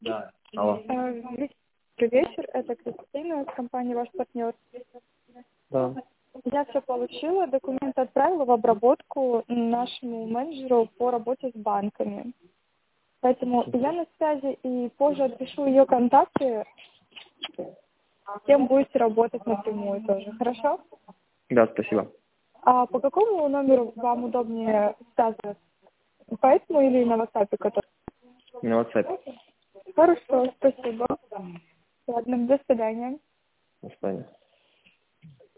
Алло. Добрый вечер, это Кристина с компании «Ваш партнер». Да. Я все получила, документы отправила в обработку нашему менеджеру по работе с банками. Поэтому я на связи и позже отпишу ее контакты, с кем будете работать напрямую тоже, хорошо? Да, спасибо. А по какому номеру вам удобнее связываться? По этому или на WhatsApp, который? На WhatsApp. Хорошо, спасибо. Ладно, до свидания. До свидания.